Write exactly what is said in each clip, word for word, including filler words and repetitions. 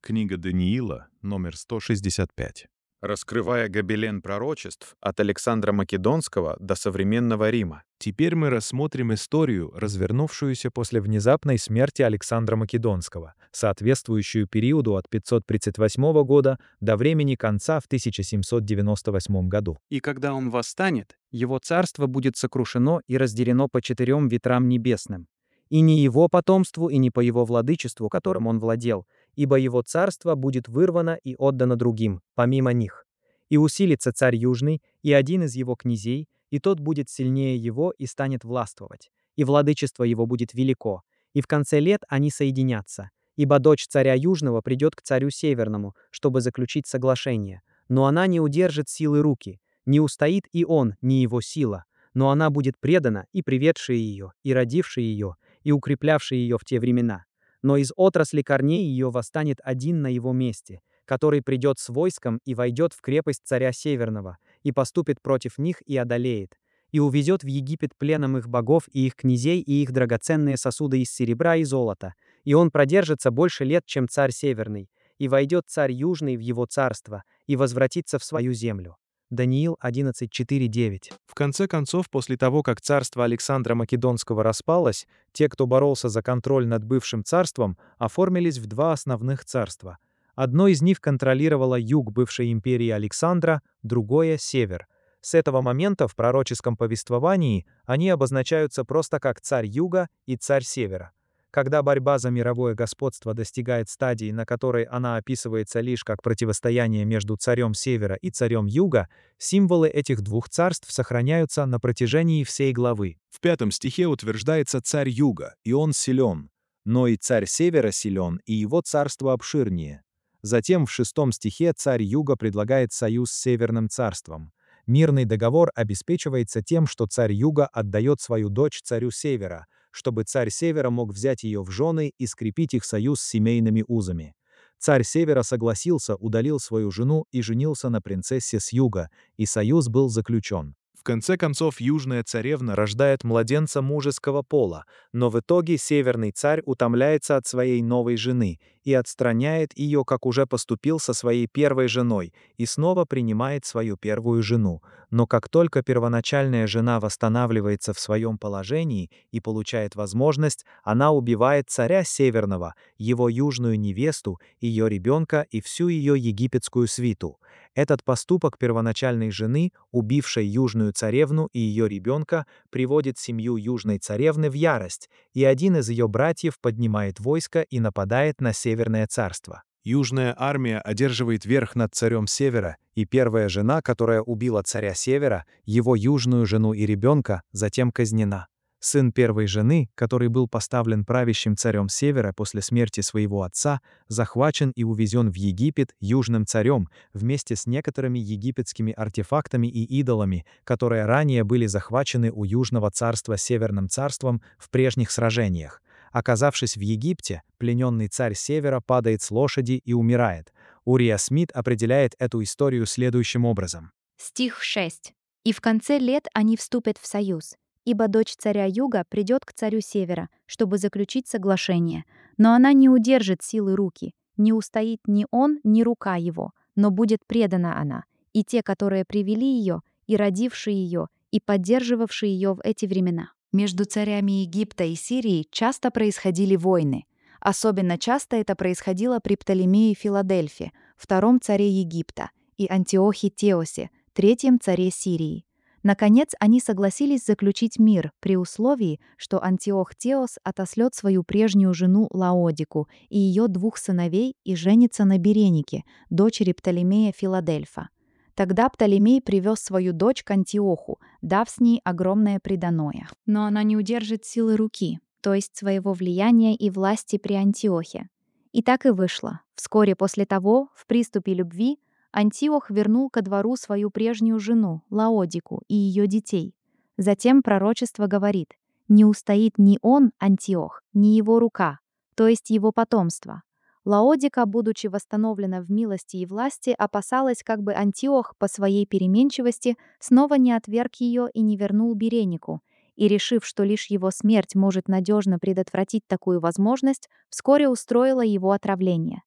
Книга Даниила, номер сто шестьдесят пять. Раскрывая гобелен пророчеств от Александра Македонского до современного Рима. Теперь мы рассмотрим историю, развернувшуюся после внезапной смерти Александра Македонского, соответствующую периоду от пятьсот тридцать восьмого года до времени конца в тысяча семьсот девяносто восьмом году. И когда он восстанет, его царство будет сокрушено и разделено по четырем ветрам небесным. И не его потомству, и не по его владычеству, которым он владел, ибо его царство будет вырвано и отдано другим, помимо них. И усилится царь Южный, и один из его князей, и тот будет сильнее его и станет властвовать, и владычество его будет велико, и в конце лет они соединятся, ибо дочь царя Южного придет к царю Северному, чтобы заключить соглашение, но она не удержит силы руки, не устоит и он, ни его сила, но она будет предана и приведшая ее, и родившая ее, и укреплявшая ее в те времена. Но из отрасли корней ее восстанет один на его месте, который придет с войском и войдет в крепость царя Северного, и поступит против них и одолеет, и увезет в Египет пленом их богов и их князей и их драгоценные сосуды из серебра и золота, и он продержится больше лет, чем царь Северный, и войдет царь Южный в его царство, и возвратится в свою землю. Даниил одиннадцать, четыре, девять. В конце концов, после того, как царство Александра Македонского распалось, те, кто боролся за контроль над бывшим царством, оформились в два основных царства. Одно из них контролировало юг бывшей империи Александра, другое — север. С этого момента в пророческом повествовании они обозначаются просто как царь юга и царь севера. Когда борьба за мировое господство достигает стадии, на которой она описывается лишь как противостояние между царем севера и царем юга, символы этих двух царств сохраняются на протяжении всей главы. В пятом стихе утверждается царь юга, и он силен. Но и царь севера силен, и его царство обширнее. Затем в шестом стихе царь юга предлагает союз с северным царством. Мирный договор обеспечивается тем, что царь юга отдает свою дочь царю севера, чтобы царь севера мог взять ее в жены и скрепить их союз семейными узами. Царь севера согласился, удалил свою жену и женился на принцессе с юга, и союз был заключен. В конце концов, южная царевна рождает младенца мужеского пола, но в итоге северный царь утомляется от своей новой жены и отстраняет ее, как уже поступил со своей первой женой, и снова принимает свою первую жену. Но как только первоначальная жена восстанавливается в своем положении и получает возможность, она убивает царя северного, его южную невесту, ее ребенка и всю ее египетскую свиту. Этот поступок первоначальной жены, убившей южную царевну и ее ребенка, приводит семью южной царевны в ярость, и один из ее братьев поднимает войско и нападает на северное царство. Южная армия одерживает верх над царем севера, и первая жена, которая убила царя севера, его южную жену и ребенка, затем казнена. Сын первой жены, который был поставлен правящим царем севера после смерти своего отца, захвачен и увезен в Египет южным царем вместе с некоторыми египетскими артефактами и идолами, которые ранее были захвачены у южного царства северным царством в прежних сражениях. Оказавшись в Египте, плененный царь севера падает с лошади и умирает. Урия Смит определяет эту историю следующим образом. Стих шесть. «И в конце лет они вступят в союз. Ибо дочь царя Юга придет к царю Севера, чтобы заключить соглашение. Но она не удержит силы руки, не устоит ни он, ни рука его, но будет предана она, и те, которые привели ее, и родившие ее, и поддерживавшие ее в эти времена». Между царями Египта и Сирии часто происходили войны. Особенно часто это происходило при Птолемее Филадельфе, втором царе Египта, и Антиохе Теосе, третьем царе Сирии. Наконец, они согласились заключить мир при условии, что Антиох Теос отослет свою прежнюю жену Лаодику и ее двух сыновей и женится на Беренике, дочери Птолемея Филадельфа. Тогда Птолемей привез свою дочь к Антиоху, дав с ней огромное приданое. Но она не удержит силы руки, то есть своего влияния и власти при Антиохе. И так и вышло. Вскоре после того, в приступе любви, Антиох вернул ко двору свою прежнюю жену, Лаодику, и ее детей. Затем пророчество говорит: «Не устоит ни он, Антиох, ни его рука», то есть его потомство. Лаодика, будучи восстановлена в милости и власти, опасалась, как бы Антиох по своей переменчивости снова не отверг ее и не вернул Беренику, и, решив, что лишь его смерть может надежно предотвратить такую возможность, вскоре устроила его отравление.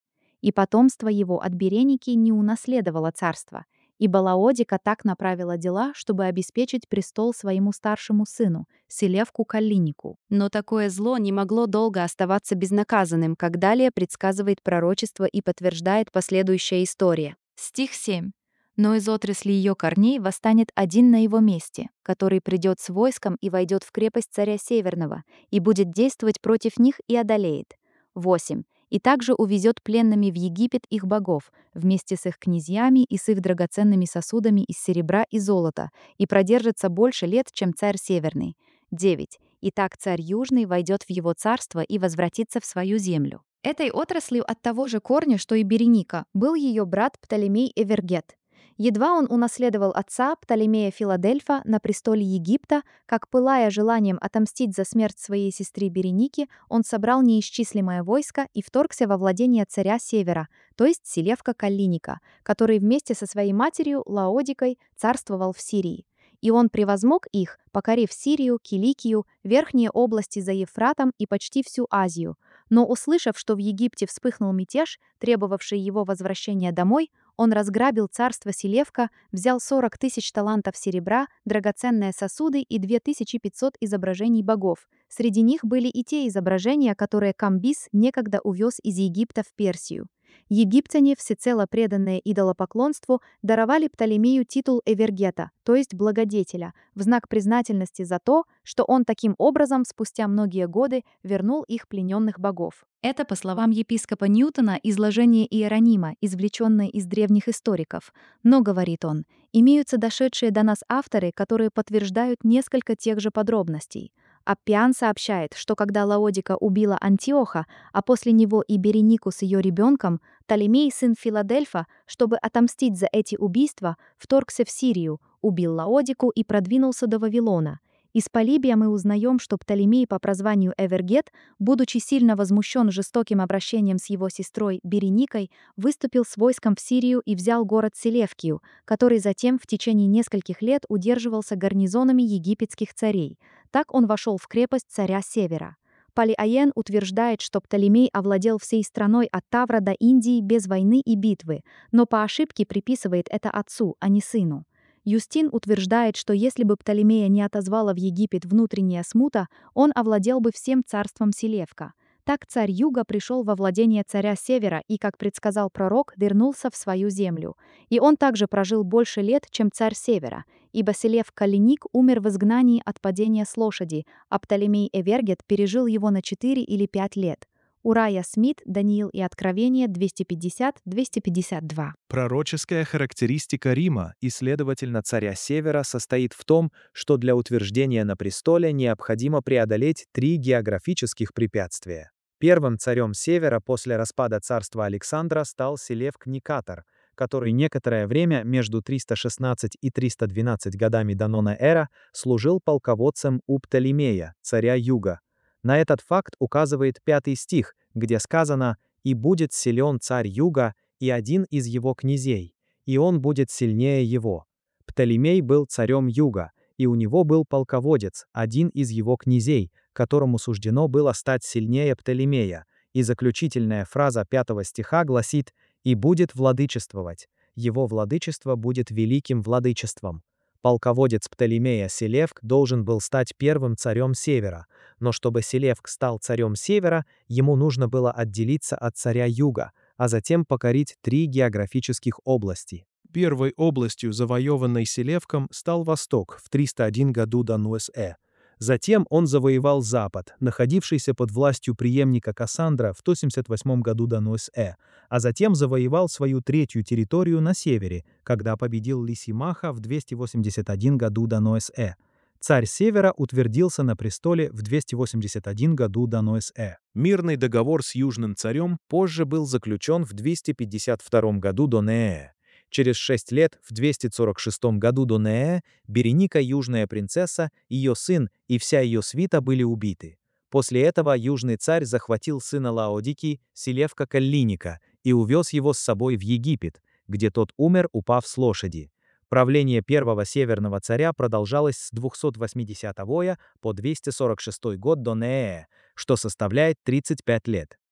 и потомство его от Береники не унаследовало царство, ибо Лаодика так направила дела, чтобы обеспечить престол своему старшему сыну, Селевку Каллинику. Но такое зло не могло долго оставаться безнаказанным, как далее предсказывает пророчество и подтверждает последующая история. Стих семь. «Но из отрасли ее корней восстанет один на его месте, который придет с войском и войдет в крепость царя Северного, и будет действовать против них и одолеет». восемь. «И также увезет пленными в Египет их богов, вместе с их князьями и с их драгоценными сосудами из серебра и золота, и продержится больше лет, чем царь Северный». девять. «И так царь Южный войдет в его царство и возвратится в свою землю». Этой отраслью от того же корня, что и Береника, был ее брат Птолемей Эвергет. Едва он унаследовал отца Птолемея Филадельфа на престоле Египта, как, пылая желанием отомстить за смерть своей сестры Береники, он собрал неисчислимое войско и вторгся во владение царя Севера, то есть Селевка Каллиника, который вместе со своей матерью Лаодикой царствовал в Сирии. И он превозмог их, покорив Сирию, Киликию, верхние области за Евфратом и почти всю Азию. Но, услышав, что в Египте вспыхнул мятеж, требовавший его возвращения домой, он разграбил царство Селевка, взял сорок тысяч талантов серебра, драгоценные сосуды и две тысячи пятьсот изображений богов. Среди них были и те изображения, которые Камбис некогда увез из Египта в Персию. Египтяне, всецело преданные идолопоклонству, даровали Птолемею титул Эвергета, то есть благодетеля, в знак признательности за то, что он таким образом спустя многие годы вернул их плененных богов. Это, по словам епископа Ньютона, изложение Иеронима, извлеченное из древних историков. Но, говорит он, имеются дошедшие до нас авторы, которые подтверждают несколько тех же подробностей. Аппиан сообщает, что когда Лаодика убила Антиоха, а после него и Беренику с ее ребенком, Птолемей, сын Филадельфа, чтобы отомстить за эти убийства, вторгся в Сирию, убил Лаодику и продвинулся до Вавилона. Из Полибия мы узнаем, что Птолемей по прозванию Эвергет, будучи сильно возмущен жестоким обращением с его сестрой Береникой, выступил с войском в Сирию и взял город Селевкию, который затем в течение нескольких лет удерживался гарнизонами египетских царей. Так он вошел в крепость царя Севера. Полиаен утверждает, что Птолемей овладел всей страной от Тавра до Индии без войны и битвы, но по ошибке приписывает это отцу, а не сыну. Юстин утверждает, что если бы Птолемея не отозвала в Египет внутренняя смута, он овладел бы всем царством Селевка. Так царь Юга пришел во владение царя Севера и, как предсказал пророк, вернулся в свою землю. И он также прожил больше лет, чем царь Севера, ибо Селевк Каллиник умер в изгнании от падения с лошади, а Птолемей Эвергет пережил его на четыре или пять лет. Урая Смит, Даниил и Откровение двести пятьдесят - двести пятьдесят два. Пророческая характеристика Рима и, следовательно, царя Севера состоит в том, что для утверждения на престоле необходимо преодолеть три географических препятствия. Первым царем Севера после распада царства Александра стал Селевк Никатор, который некоторое время между триста шестнадцать и триста двенадцать годами до нона эра служил полководцем у Птолемея, царя Юга. На этот факт указывает пятый стих, где сказано «И будет силен царь Юга и один из его князей, и он будет сильнее его». Птолемей был царем Юга, и у него был полководец, один из его князей, которому суждено было стать сильнее Птолемея, и заключительная фраза пятого стиха гласит «И будет владычествовать, его владычество будет великим владычеством». Полководец Птолемея Селевк должен был стать первым царем Севера, но чтобы Селевк стал царем Севера, ему нужно было отделиться от царя Юга, а затем покорить три географических области. Первой областью, завоеванной Селевком, стал Восток в триста один году до НУСЭ. Затем он завоевал Запад, находившийся под властью преемника Кассандра в сто семьдесят восьмом году до НУСЭ, а затем завоевал свою третью территорию на севере, когда победил Лисимаха в двести восемьдесят один году до НУСЭ. Царь Севера утвердился на престоле в двести восемьдесят один году до НУСЭ. Мирный договор с Южным царем позже был заключен в двести пятьдесят втором году до НЭЭ. Через шесть лет, в двести сорок шестом году до НЭЭ, Береника, южная принцесса, ее сын и вся ее свита были убиты. После этого южный царь захватил сына Лаодики, Селевка Каллиника, и увез его с собой в Египет, где тот умер, упав с лошади. Правление первого северного царя продолжалось с двухсот восьмидесятого по двести сорок шестой год до НЭЭ, что составляет тридцать пять лет.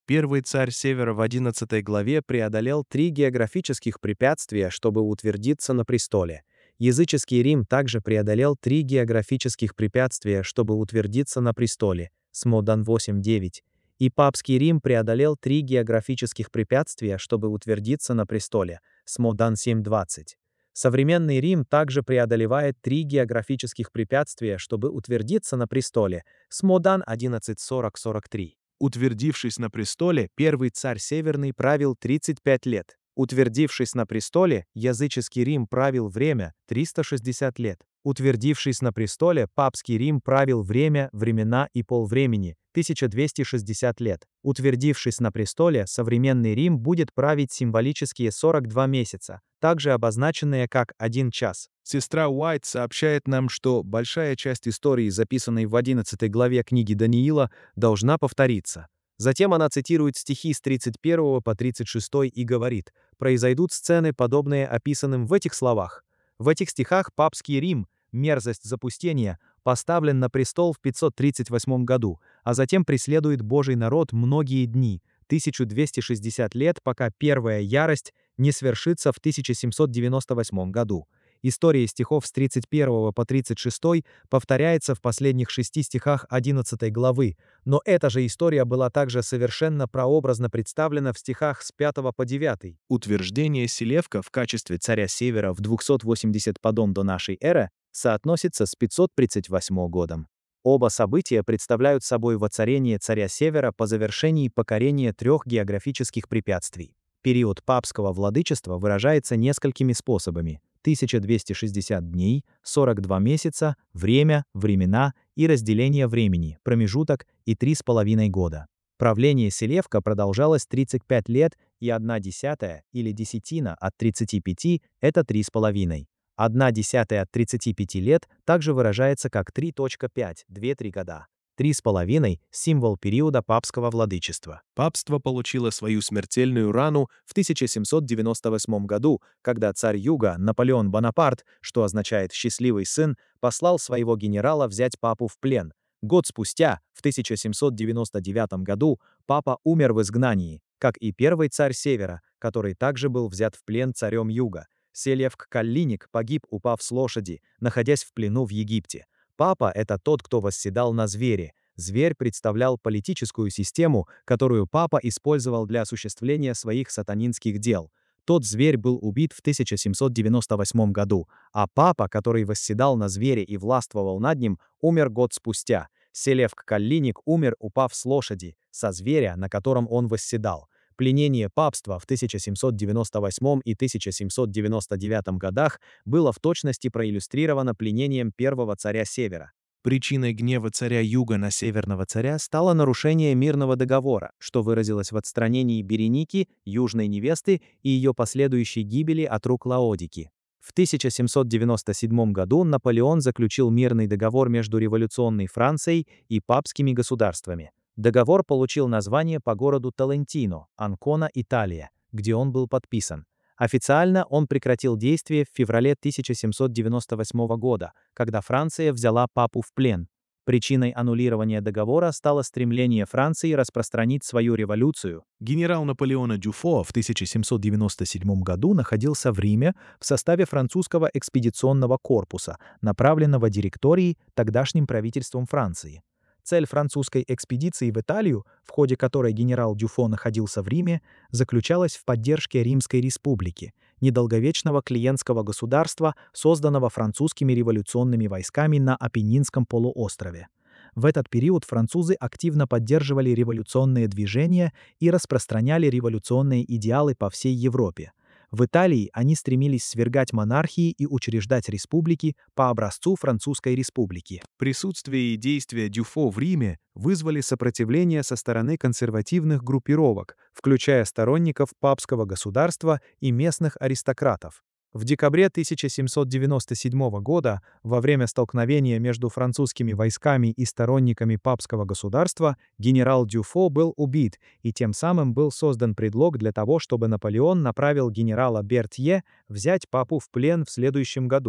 Первый царь Севера в одиннадцатой главе преодолел три географических препятствия, чтобы утвердиться на престоле. Языческий Рим также преодолел три географических препятствия, чтобы утвердиться на престоле. Смодан восемь девять. И папский Рим преодолел три географических препятствия, чтобы утвердиться на престоле. Смодан семь двадцать. Современный Рим также преодолевает три географических препятствия, чтобы утвердиться на престоле. Смодан одиннадцать сорок сорок три. Утвердившись на престоле, первый царь Северный правил тридцать пять лет. Утвердившись на престоле, языческий Рим правил время триста шестьдесят лет. Утвердившись на престоле, папский Рим правил время, времена и полвремени тысяча двести шестьдесят лет. Утвердившись на престоле, современный Рим будет править символические сорок два месяца, также обозначенные как один час. Сестра Уайт сообщает нам, что большая часть истории, записанной в одиннадцатой главе книги Даниила, должна повториться. Затем она цитирует стихи с тридцать первого по тридцать шестой и говорит: «Произойдут сцены, подобные описанным в этих словах. В этих стихах папский Рим, мерзость запустения, поставлен на престол в пятьсот тридцать восьмом году, а затем преследует Божий народ многие дни, тысяча двести шестьдесят лет, пока первая ярость не свершится в тысяча семьсот девяносто восьмом году». История стихов с тридцать первого по тридцать шестой повторяется в последних шести стихах одиннадцатой главы, но эта же история была также совершенно прообразно представлена в стихах с пятого по девятый. Утверждение Селевка в качестве царя Севера в двухсот восьмидесятом годом до нашей эры соотносится с пятьсот тридцать восьмым годом. Оба события представляют собой воцарение царя Севера по завершении покорения трех географических препятствий. Период папского владычества выражается несколькими способами: тысяча двести шестьдесят дней, сорок два месяца, время, времена и разделение времени, промежуток и три с половиной года. Правление Селевка продолжалось тридцать пять лет, и одна десятая или десятина от тридцати пяти – это три с половиной. Одна десятая от тридцати пяти лет также выражается как три целых пять десятых года. Три с половиной – символ периода папского владычества. Папство получило свою смертельную рану в тысяча семьсот девяносто восьмом году, когда царь Юга Наполеон Бонапарт, что означает «счастливый сын», послал своего генерала взять папу в плен. Год спустя, в тысяча семьсот девяносто девятом году, папа умер в изгнании, как и первый царь Севера, который также был взят в плен царем Юга. Селевк Каллиник погиб, упав с лошади, находясь в плену в Египте. Папа — это тот, кто восседал на звере. Зверь представлял политическую систему, которую папа использовал для осуществления своих сатанинских дел. Тот зверь был убит в тысяча семьсот девяносто восьмом году, а папа, который восседал на звере и властвовал над ним, умер год спустя. Селевк Каллиник умер, упав с лошади, со зверя, на котором он восседал. Пленение папства в тысяча семьсот девяносто восьмом и тысяча семьсот девяносто девятом годах было в точности проиллюстрировано пленением первого царя Севера. Причиной гнева царя Юга на северного царя стало нарушение мирного договора, что выразилось в отстранении Береники, южной невесты, и ее последующей гибели от рук Лаодики. В тысяча семьсот девяносто седьмом году Наполеон заключил мирный договор между революционной Францией и папскими государствами. Договор получил название по городу Толентино, Анкона, Италия, где он был подписан. Официально он прекратил действие в феврале тысяча семьсот девяносто восьмого года, когда Франция взяла папу в плен. Причиной аннулирования договора стало стремление Франции распространить свою революцию. Генерал Наполеона Дюфо в тысяча семьсот девяносто седьмом году находился в Риме в составе французского экспедиционного корпуса, направленного директорией тогдашним правительством Франции. Цель французской экспедиции в Италию, в ходе которой генерал Дюфо находился в Риме, заключалась в поддержке Римской республики, недолговечного клиентского государства, созданного французскими революционными войсками на Апеннинском полуострове. В этот период французы активно поддерживали революционные движения и распространяли революционные идеалы по всей Европе. В Италии они стремились свергать монархии и учреждать республики по образцу Французской республики. Присутствие и действия Дюфо в Риме вызвали сопротивление со стороны консервативных группировок, включая сторонников папского государства и местных аристократов. В декабре тысяча семьсот девяносто седьмого года, во время столкновения между французскими войсками и сторонниками папского государства, генерал Дюфо был убит, и тем самым был создан предлог для того, чтобы Наполеон направил генерала Бертье взять папу в плен в следующем году.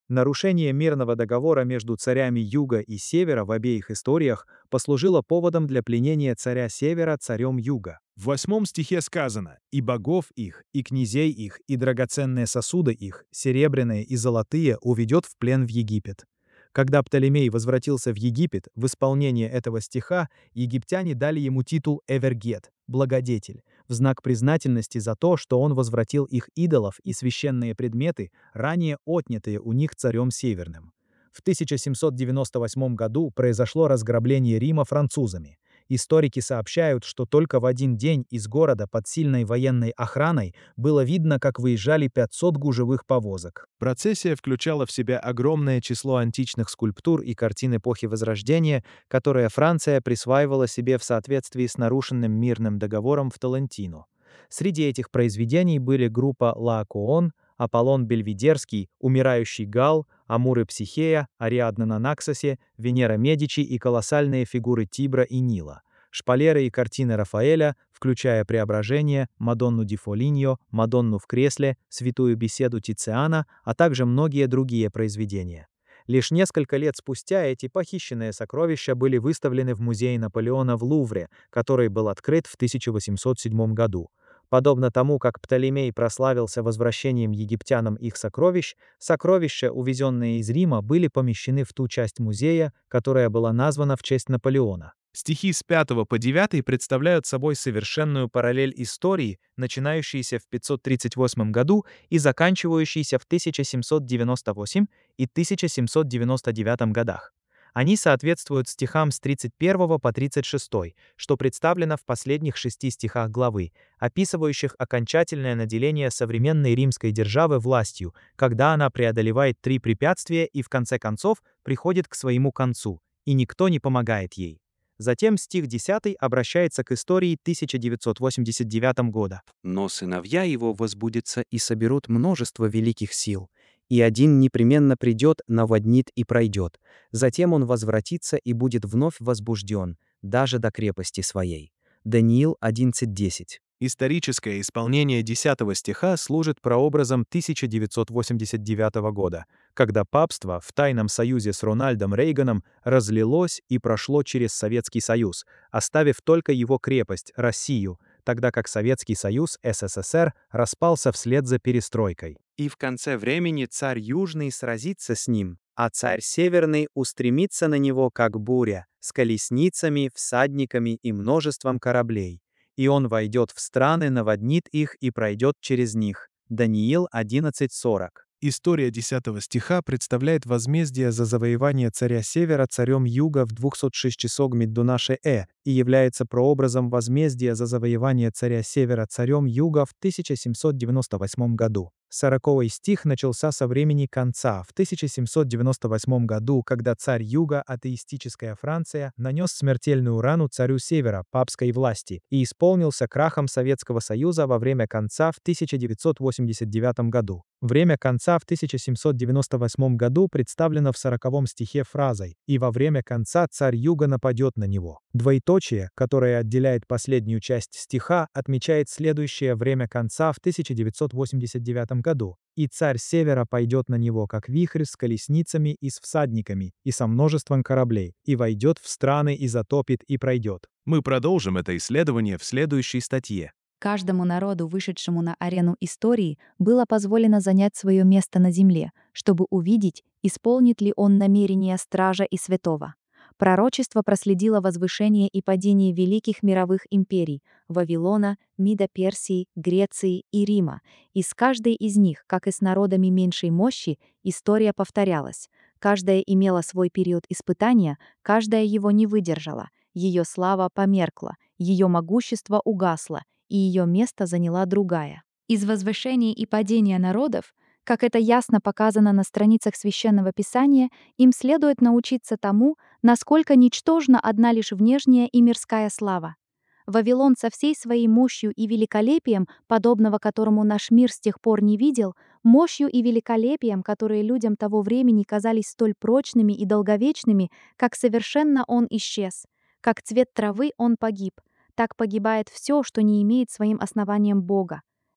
Нарушение мирного договора между царями Юга и Севера в обеих историях послужило поводом для пленения царя Севера царем Юга. В восьмом стихе сказано: «И богов их, и князей их, и драгоценные сосуды их, серебряные и золотые, уведет в плен в Египет». Когда Птолемей возвратился в Египет, в исполнение этого стиха египтяне дали ему титул Эвергет – благодетель, в знак признательности за то, что он возвратил их идолов и священные предметы, ранее отнятые у них царем Северным. В тысяча семьсот девяносто восьмом году произошло разграбление Рима французами. Историки сообщают, что только в один день из города под сильной военной охраной было видно, как выезжали пятьсот гужевых повозок. Процессия включала в себя огромное число античных скульптур и картин эпохи Возрождения, которые Франция присваивала себе в соответствии с нарушенным мирным договором в Толентино. Среди этих произведений были группа Лаокоон, Аполлон Бельведерский, Умирающий Гал, Амур и Психея, Ариадна на Наксосе, Венера Медичи и колоссальные фигуры Тибра и Нила. Шпалеры и картины Рафаэля, включая «Преображение», «Мадонну ди Фолиньо», «Мадонну в кресле», «Святую беседу» Тициана, а также многие другие произведения. Лишь несколько лет спустя эти похищенные сокровища были выставлены в музее Наполеона в Лувре, который был открыт в тысяча восемьсот седьмом году. Подобно тому, как Птолемей прославился возвращением египтянам их сокровищ, сокровища, увезенные из Рима, были помещены в ту часть музея, которая была названа в честь Наполеона. Стихи с пятого по девятый представляют собой совершенную параллель истории, начинающейся в пятьсот тридцать восьмом году и заканчивающейся в тысяча семьсот девяносто восьмом и тысяча семьсот девяносто девятом годах. Они соответствуют стихам с тридцать первого по тридцать шестой, что представлено в последних шести стихах главы, описывающих окончательное наделение современной римской державы властью, когда она преодолевает три препятствия и в конце концов приходит к своему концу, и никто не помогает ей. Затем стих десятый обращается к истории тысяча девятьсот восемьдесят девятого года. «Но сыновья его возбудятся и соберут множество великих сил. И один непременно придет, наводнит и пройдет. Затем он возвратится и будет вновь возбужден, даже до крепости своей». Даниил одиннадцать десять. Историческое исполнение десятого стиха служит прообразом тысяча девятьсот восемьдесят девятого года, когда папство в тайном союзе с Рональдом Рейганом разлилось и прошло через Советский Союз, оставив только его крепость, Россию, тогда как Советский Союз, СССР, распался вслед за перестройкой. И в конце времени царь Южный сразится с ним, а царь Северный устремится на него, как буря, с колесницами, всадниками и множеством кораблей. И он войдет в страны, наводнит их и пройдет через них. Даниил одиннадцать сорок. История десятого стиха представляет возмездие за завоевание царя Севера царем Юга в двухсот шестисотом до нашей эры и является прообразом возмездия за завоевание царя Севера царем Юга в тысяча семьсот девяносто восьмом году. Сороковой стих начался со времени конца в тысяча семьсот девяносто восьмом году, когда царь Юга, атеистическая Франция, нанес смертельную рану царю Севера, папской власти, и исполнился крахом Советского Союза во время конца в тысяча девятьсот восемьдесят девятом году. Время конца в тысяча семьсот девяносто восьмом году представлено в сороковом стихе фразой «И во время конца царь Юга нападет на него». Двоеточие, которое отделяет последнюю часть стиха, отмечает следующее время конца в тысяча девятьсот восемьдесят девятом году. «И царь Севера пойдет на него, как вихрь с колесницами и с всадниками, и со множеством кораблей, и войдет в страны, и затопит, и пройдет». Мы продолжим это исследование в следующей статье. Каждому народу, вышедшему на арену истории, было позволено занять свое место на земле, чтобы увидеть, исполнит ли он намерения стража и святого. Пророчество проследило возвышение и падение великих мировых империй – Вавилона, Мида Персии, Греции и Рима, и с каждой из них, как и с народами меньшей мощи, история повторялась. Каждая имела свой период испытания, каждая его не выдержала, ее слава померкла, ее могущество угасло, и ее место заняла другая. Из возвышения и падения народов, как это ясно показано на страницах Священного Писания, им следует научиться тому, насколько ничтожна одна лишь внешняя и мирская слава. Вавилон со всей своей мощью и великолепием, подобного которому наш мир с тех пор не видел, мощью и великолепием, которые людям того времени казались столь прочными и долговечными, как совершенно он исчез. Как цвет травы он погиб. Так погибает все, что не имеет своим основанием Бога.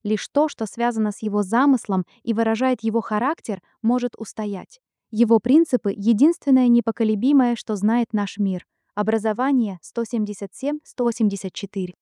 Лишь то, что связано с его замыслом и выражает его характер, может устоять. Его принципы — единственное непоколебимое, что знает наш мир. Образование сто семьдесят семь сто восемьдесят четыре.